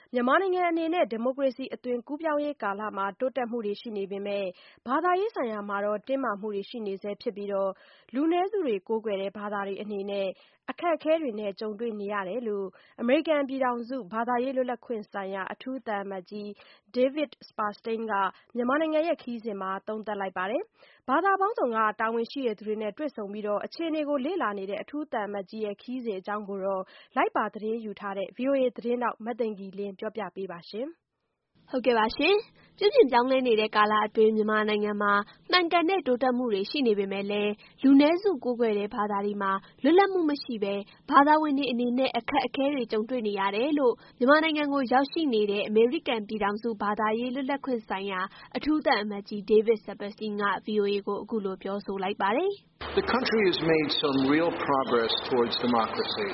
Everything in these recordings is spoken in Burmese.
မြန်မာနိုင်ငံအနေနဲ့ဒီမိုကရေစီအသွင်ကူးပြောင်းရေးကာလမှာတိုးတက်မှုတွေရှိနေပေမဲ့ဘာသာရေးဆိုင်ရာမှာတော့တင်းမာမှုတွေရှိနေဆဲဖြစ်ပြီးလူနည်းစုတွေကိုးကွယ်တဲ့ဘာသာတွေအနေနဲ့အခက်အခဲတွေနဲ့ကြုံတွေ့နေရတယ်လို့အမေရိကန်ပြည်ထောင်စုဘာသာရေးလွတ်လပ်ခွင့်ဆိုင်ရာအထူးသံအမတ်ကြီး David Feinstein ကမြန်မာနိုင်ငံခရီးစဉ်မှာသုံးသပ်လိုက်ပါတယ်။ဘာသာပေါင်းစုံကတာဝန်ရှိသူတွေနဲ့တွေ့ဆုံပြီးအခြေအနေကိုလေ့လာနေတဲ့အထူးသံအမတ်ကြီးရဲ့ခရီးစဉ်အကြောင်းကိုလိုက်ပါသတင်းယူထားတဲ့ VOA သတင်းထောက်မသိင်္ဂ ီလင်းပြောပြပေးပါရှင်။ဟုတ်ကဲ့ပါရှင်။ပြုပြင်ပြောင်းလဲနေတဲ့ကာလအတွင်းမြန်မာနိုင်ငံမှာမှန်ကန်တဲ့တိုးတက်မှုတွေရှိနေပေမဲ့လည်းလူနည်းစုကိုးကွယ်တဲ့ဘာသာတွေမှာလွတ်လပ်မှုမရှိဘဲဘာသာဝင်တွေအနေနဲ့အခက်အခဲတွေကြုံတွေ့နေရတယ်လို့မြန်မာနိုင်ငံကိုရောက်ရှိနေတဲ့အမေရိကန်ပြည်ထောင်စုဘာသာရေးလွတ်လပ်ခွင့်ဆိုင်ရာအထူးသံအမတ်ကြီး David Feinstein က VOA ကိုအခုလိုပြောဆိုလိုက်ပါတယ်။ The country has made some real progress towards democracy,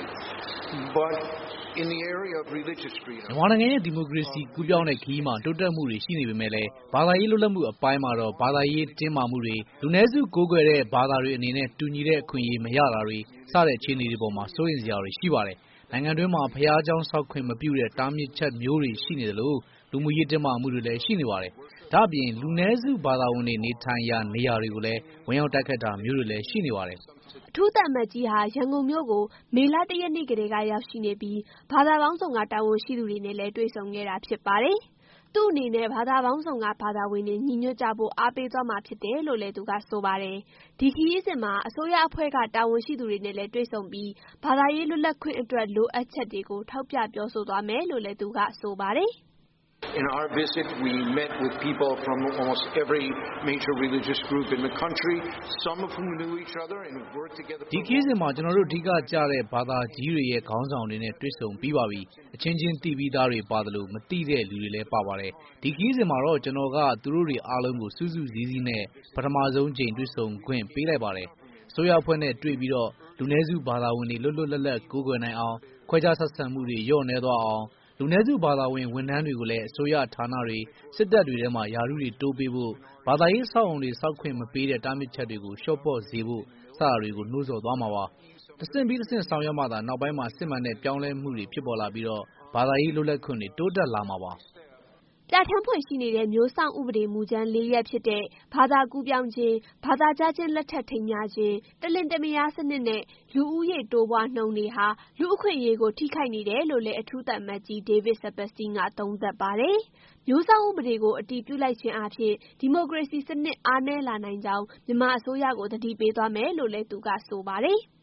but in the area of religious freedom. မြန်မာနိုင်ငံရဲ့ဒီမိုကရေစီကူးပြောင်းတဲ့ခရီးမှာတိုးတက်မှုတွေရှိနေပေမဲ့လည်းဘာသာရေးလွတ်လပ်မှုအပိုင်းမှာတော့ဘာသာရေးတင်းမာမှုတွေလူနည်းစုကိုးကွယ်တဲ့ဘာသာတွေအနေနဲ့တူညီတဲ့အခွင့်အရေးမရတာတွေစတဲ့အခြေအနေတွေပေါ်မှာစိုးရိမ်စရာတွေရှိပါတယ်။နိုင်ငံတွင်းမှာဘုရားကျောင်းဆောက်ခွင့်မပြုတဲ့တားမြစ်ချက်မျိုးတွေရှိနေတယ်လို့လူမှုရေးတင်းမာမှုတွေလည်းရှိနေပါတယ်။ဒါ့အပြင်လူနည်းစုဘာသာဝင်တွေနေထိုင်ရာနေရာတွေကိုလည်းဝင်ရောက်တိုက်ခတ်တာမျိုးတွေလည်းရှိနေပါတယ်။အထူးသံအမတ်ကြီးဟာရန်ကုန်မြို့ကိုမေလ 1 ရက်နေ့ကတည်းကရောက်ရှိနေပြီးဘာသာပေါင်းစုံကတာဝန်ရှိသူတွေနဲ့လည်းတွေ့ဆုံခဲ့တာဖြစ်ပါတယ်။သူ့အနေနဲ့ဘာသာပေါင်းစုံကဘာသာဝင်တွေညီညွတ်ကြဖို့အားပေးသွားမှာဖြစ်တယ်လို့လည်းသူကဆိုပါတယ်။ဒီခရီးစဉ်မှာအစိုးရအဖွဲ့ကတာဝန်ရှိသူတွေနဲ့လည်းတွေ့ဆုံပြီးဘာသာရေးလွတ်လပ်ခွင့်အတွက်လိုအပ်ချက်တွေကိုထောက်ပြပြောဆိုသွားမယ်လို့လည်းသူကဆိုပါတယ်။ In our visit, we met with people from almost every major religious group in the country, some of whom knew each other and worked together. ဒီခရီးစဉ်မှာကျွန်တော်တို့အဓိကကြတဲ့ဘာသာကြီးတွေရဲ့ခေါင်းဆောင်တွေနဲ့တွေ့ဆုံပြီးပါပြီ။အချင်းချင်းသိပြီးသားတွေပါတယ်လို့မသိတဲ့လူတွေလည်းပါပါတယ်။ဒီခရီးစဉ်မှာတော့ကျွန်တော်ကသူတို့တွေအားလုံးကိုစုစုစည်းစည်းနဲ့ပထမဆုံးချိန်တွေ့ဆုံခွင့်ပေးလိုက်ပါတယ်။ဆိုရအဖွဲ့နဲ့တွေ့ပြီးတော့လူနည်းစုဘာသာဝင်တွေလွတ်လွတ်လပ်လပ်ကိုးကွယ်နိုင်အောင်ခွဲခြားဆက်ဆံမှုတွေလျော့နည်းသွားအောင်လူနည်းစုဘာသာဝင်ဝန်ထမ်းတွေကိုလည်းအစိုးရဌာနတွေစစ်တပ်တွေထဲမှာယာရုတွေတိုးပေးဖို့ဘာသာရေးစောင့်အောင်တွေစောက်ခွင့်မပေးတဲ့တားမြစ်ချက်တွေကိုလျှော့ပေါ့စေဖို့စတာတွေကိုနှိုးဆော်သွားမှာပါ။တစ်ဆင့်ပြီးတစ်ဆင့်ဆောင်ရွက်မှသာနောက်ပိုင်းမှာစစ်မှန်တဲ့ပြောင်းလဲမှုတွေဖြစ်ပေါ်လာပြီးတော့ဘာသာရေးလွတ်လပ်ခွင့်တွေတိုးတက်လာမှာပါ။ပြဋ္ဌာန်းဖွယ်ရှိနေတဲ့မျိုးစောင့်ဥပဒေမူကြမ်း 4 ရပ်ဖြစ်တဲ့ဘာသာကူးပြောင်းခြင်းဘာသာခြားခြင်းလက်ထပ်ထိမ်းမြားခြင်းတလင်တမယားစနစ်နဲ့လူဦးရေတိုးပွားနှုန်းတွေဟာလူအခွင့်အရေးကိုထိခိုက်နေတယ်လို့လည်းအထူးသံအမတ်ကြီး David Feinstein ကသုံးသပ်ပါတယ်။မျိုးစောင့်ဥပဒေကိုအတည်ပြုလိုက်ခြင်းအားဖြင့်ဒီမိုကရေစီစနစ်အားနည်းလာနိုင်ကြောင်းမြန်မာအစိုးရကိုသတိပေးသွားမယ်လို့လည်းသူကဆိုပါတယ်။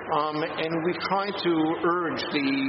And we try to urge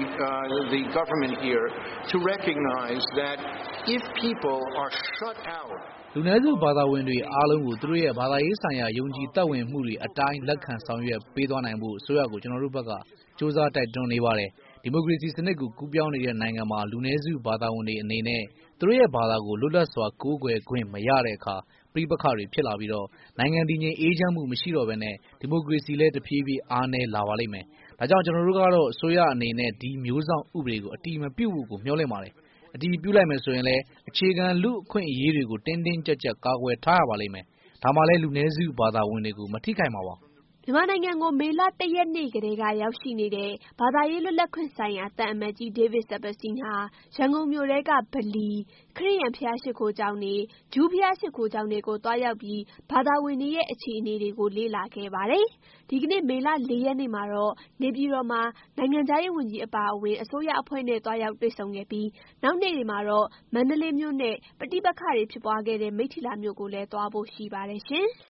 the government here to recognize that if people are shut out လူနည်းစုဘာသာဝင်တွေအားလုံးကိုသူတို့ရဲ့ဘာသာရေးဆိုင်ရာယုံကြည်သက်ဝင်မှုတွေအတိုင်းလက်ခံဆောင်ရွက်ပေးသွားနိုင်ဖို့အစိုးရကိုကျွန်တော်တို့ဘက်ကစ조사တိုက်တွန်းနေပါတယ်ဒီမိုကရေစီစနစ်ကိုကူးပြောင်းနေတဲ့နိုင်ငံမှာလူနည်းစုဘာသာဝင်တွေအနေနဲ့သူတို့ရဲ့ဘာသာကိုလွတ်လပ်စွာကိုးကွယ်ခွင့်မရတဲ့အခါပြိပခါတွေဖြစ်လာပြီးတော့နိုင်ငံတည်ငြိမ်အေးချမ်းမှုမရှိတော့ဘဲနဲ့ဒီမိုကရေစီလည်းတဖြည်းဖြည်းအားနည်းလာပါလိမ့်မယ်ဒါကြောင့်ကျွန်တော်တို့ကတော့အစိုးရအနေနဲ့ဒီမျိုးစောင့်ဥပဒေကိုအတိမပြုတ်ဖို့မျှော်လင့်ပါတယ်အတည်ပြုလိုက်မယ်ဆိုရင်လည်းအခြေခံလူအခွင့်အရေးတွေကိုတင်းတင်းကြပ်ကြပ်ကာကွယ်ထားရပါလိမ့်မယ်ဒါမှလည်းလူနည်းစုဘာသာဝင်တွေကိုမထိခိုက်မှာပါမြန်မာနိုင်ငံကိုမေလ 1 ရက်နေ့ကတည်းကရောက်ရှိနေတဲ့ဘာသာရေးလွတ်လပ်ခွင့်ဆိုင်ရာသံအမတ်ကြီး David Feinstein ဟာရန်ကုန်မြို့ထဲကဗလီခရစ်ယာန်ဘုရားရှိခိုးကျောင်းတွေဂျူးဘုရားရှိခိုးကျောင်းတွေကိုသွားရောက်ပြီးဘာသာဝင်တွေရဲ့အခြေအနေတွေကိုလေ့လာခဲ့ပါတယ်။ဒီကနေ့မေလ 4 ရက်နေ့မှာတော့နေပြည်တော်မှာနိုင်ငံခြားရေးဝန်ကြီးအပါအဝင်အစိုးရအဖွဲ့နဲ့သွားရောက်တွေ့ဆုံခဲ့ပြီးနောက်နေ့တွေမှာတော့မန္တလေးမြို့နဲ့ပဋိပက္ခတွေဖြစ်ပွားခဲ့တဲ့မိတ္ထီလာမြို့ကိုလည်းသွားဖို့ရှိပါတယ်ရှင်။